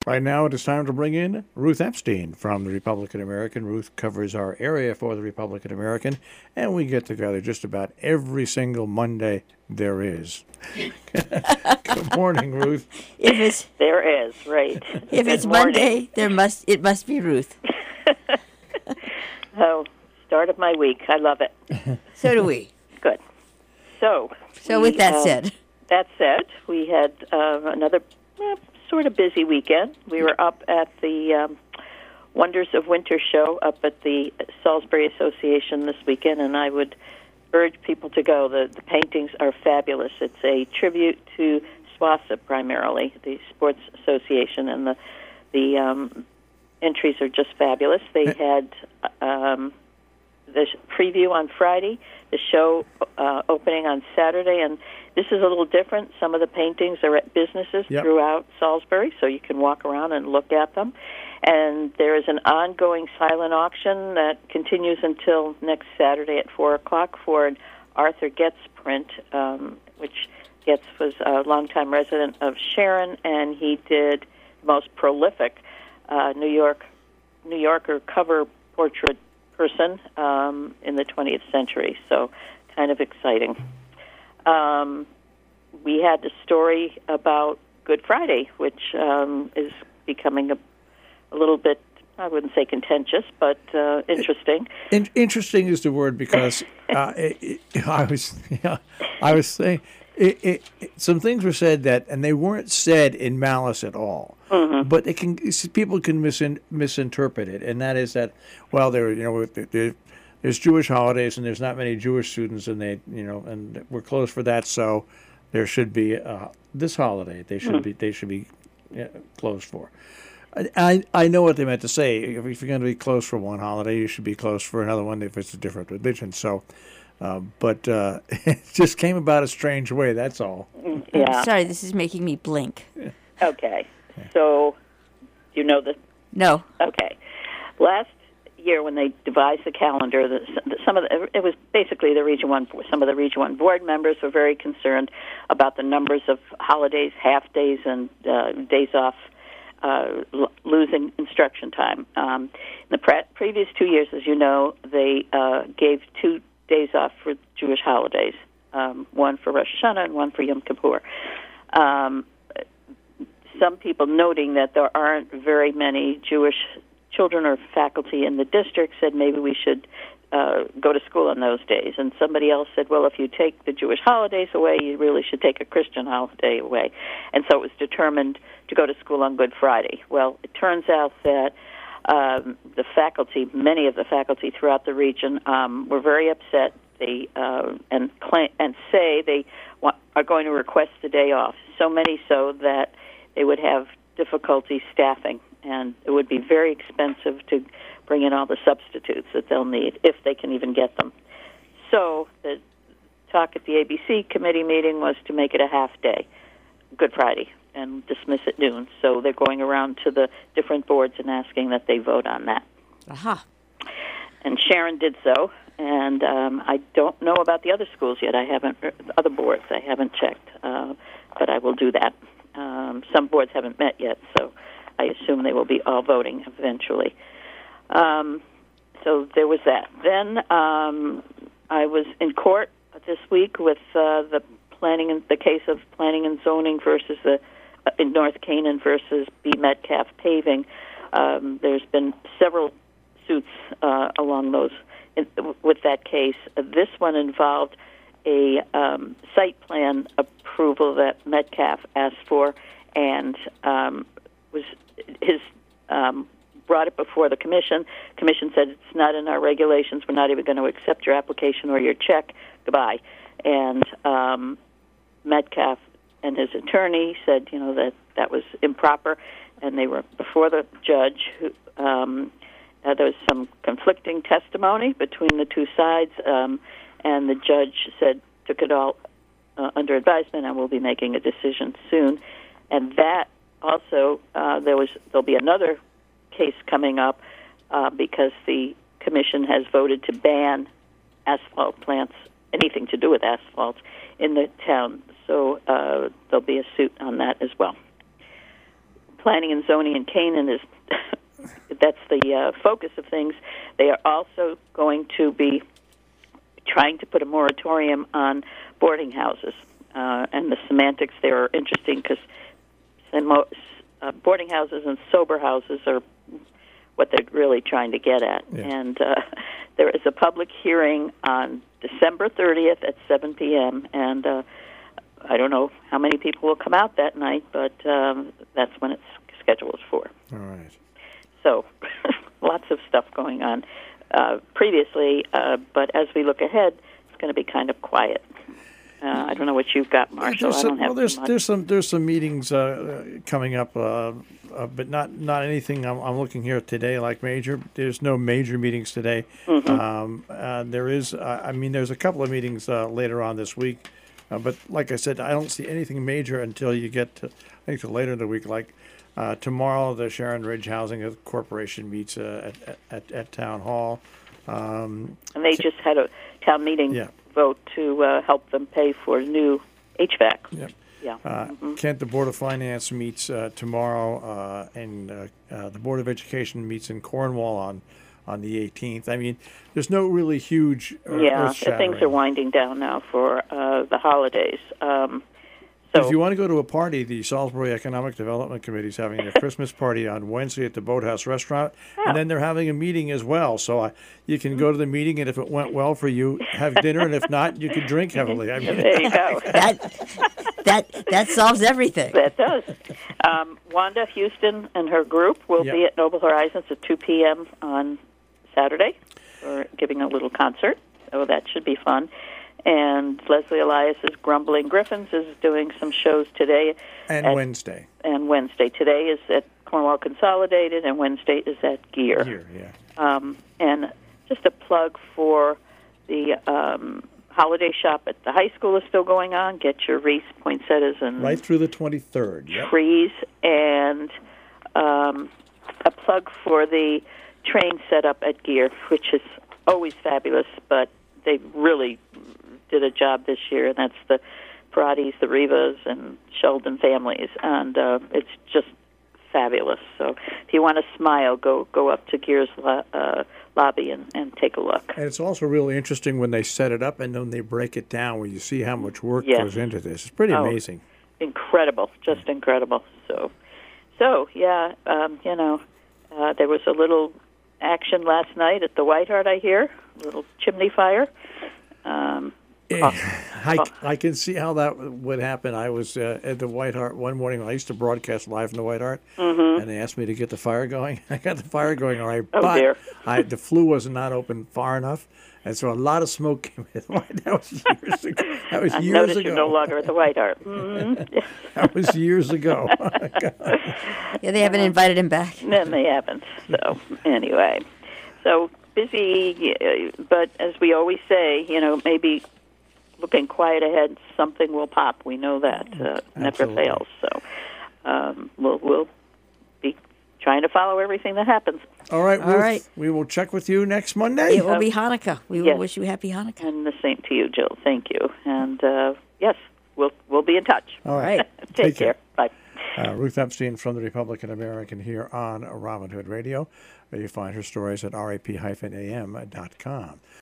Right now, it is time to bring in Ruth Epstein from the Republican American. Ruth covers our area for the Republican American, and we get together just about every single Monday there is. Good morning, Ruth. There is, right. If it's Monday, it must be Ruth. Oh, start of my week. I love it. So do we. Good. So with that said. That said, we had another sort of busy weekend. We were up at the Wonders of Winter show up at the Salisbury Association this weekend, and I would urge people to go. The paintings are fabulous. It's a tribute to SWASA primarily, the Sports Association, and the entries are just fabulous. They had the preview on Friday, the show opening on Saturday, and this is a little different. Some of the paintings are at businesses throughout Salisbury, so you can walk around and look at them. And there is an ongoing silent auction that continues until next Saturday at 4 o'clock for an Arthur Getz print, which Getz was a longtime resident of Sharon, and he did the most prolific New Yorker cover portrait person in the 20th century, so kind of exciting. We had the story about Good Friday, which is becoming a little bit, I wouldn't say contentious, but interesting. Interesting is the word, because I was saying some things were said and they weren't said in malice at all. Mm-hmm. But people can misinterpret it, and that is that, well, there's Jewish holidays and there's not many Jewish students, and and we're closed for that, so there should be this holiday they should be closed for. I know what they meant to say. If you're going to be closed for one holiday, you should be closed for another one if it's a different religion. So, but it just came about a strange way. That's all. Yeah. Sorry, this is making me blink. Okay. So, do you know this? No. Okay. Last year, when they devised the calendar, it was basically the Region 1. Some of the Region 1 board members were very concerned about the numbers of holidays, half days, and days off. Losing instruction time. In the previous 2 years, as you know, they gave 2 days off for Jewish holidays, one for Rosh Hashanah and one for Yom Kippur. Some people noting that there aren't very many Jewish children or faculty in the district said maybe we should go to school on those days. And somebody else said, well, if you take the Jewish holidays away, you really should take a Christian holiday away. And so it was determined to go to school on Good Friday. Well, it turns out that the faculty, many of the faculty throughout the region, were very upset. They and say they are going to request the day off. So many so that they would have difficulty staffing, and it would be very expensive to bring in all the substitutes that they'll need, if they can even get them. So the talk at the ABC committee meeting was to make it a half day, Good Friday, and dismiss at noon. So they're going around to the different boards and asking that they vote on that. Aha. And Sharon did so, and I don't know about the other schools yet. Other boards, I haven't checked, but I will do that. Some boards haven't met yet, so I assume they will be all voting eventually. So there was that. Then I was in court this week with the case of planning and zoning versus in North Canaan versus B. Metcalf paving. There's been several suits along those with that case. This one involved a site plan approval that Metcalf asked for, and brought it before the commission. Commission said it's not in our regulations. We're not even going to accept your application or your check. Goodbye. And Metcalf and his attorney said, that was improper, and they were before the judge. There was some conflicting testimony between the two sides, and the judge took it all under advisement, and we'll be making a decision soon. And that also, there'll be another case coming up because the commission has voted to ban asphalt plants, anything to do with asphalt, in the town. So there'll be a suit on that as well. Planning and Zoning in Canaan is that's the focus of things. They are also going to be trying to put a moratorium on boarding houses, and the semantics there are interesting because boarding houses and sober houses are what they're really trying to get at. Yeah. And there is a public hearing on December 30th at 7 p.m., and I don't know how many people will come out that night, but that's when it's scheduled for. All right. So lots of stuff going on previously, but as we look ahead, it's going to be kind of quiet. I don't know what you've got, Marshall. I don't have much. There's some meetings coming up, but not anything. I'm looking here today like major. There's no major meetings today. Mm-hmm. There's a couple of meetings later on this week, but like I said, I don't see anything major until you get to later in the week. Like tomorrow, the Sharon Ridge Housing Corporation meets at Town Hall, and they just had a town meeting. Vote to help them pay for new HVAC. Yep. Yeah. Kent, the Board of Finance meets tomorrow, and the Board of Education meets in Cornwall on the 18th. I mean, there's no really huge things are winding down now for the holidays. So if you want to go to a party, the Salisbury Economic Development Committee is having their Christmas party on Wednesday at the Boathouse Restaurant, and then they're having a meeting as well. So you can go to the meeting, and if it went well for you, have dinner, and if not, you can drink heavily. I mean, there you go. That solves everything. That does. Wanda Houston and her group will be at Noble Horizons at 2 p.m. on Saturday for giving a little concert, so that should be fun. And Leslie Elias's Grumbling Griffins is doing some shows today. And Wednesday. And Wednesday. Today is at Cornwall Consolidated, and Wednesday is at Gear. Gear, yeah. And just a plug for the holiday shop at the high school is still going on. Get your wreaths, poinsettias, and right through the 23rd. Trees. And a plug for the train setup at Gear, which is always fabulous, but they really did a job this year, and that's the Paratis, the Rivas, and Sheldon families, and it's just fabulous. So if you want to smile, go up to Gear's lobby and take a look. And it's also really interesting when they set it up and then they break it down, where you see how much work goes into this. It's pretty amazing. Incredible, just incredible. So yeah, there was a little action last night at the White Hart, I hear, a little chimney fire. I can see how that would happen. I was at the White Hart one morning. I used to broadcast live from the White Hart, and they asked me to get the fire going. I got the fire going all right, but the flue was not open far enough, and so a lot of smoke came in. That was years ago. That was I years noticed ago. You're no longer at the White Hart. Mm-hmm. That was years ago. Yeah, they haven't invited him back. No, they haven't. So anyway, busy, but as we always say, maybe looking quiet ahead, something will pop. We know that never fails. So we'll be trying to follow everything that happens. All right, Ruth, all right. We will check with you next Monday. It will be Hanukkah. We will wish you happy Hanukkah. And the same to you, Jill. Thank you. And yes, we'll be in touch. All right. Take care. Bye. Ruth Epstein from the Republican American here on Robin Hood Radio. You find her stories at rap-am.com.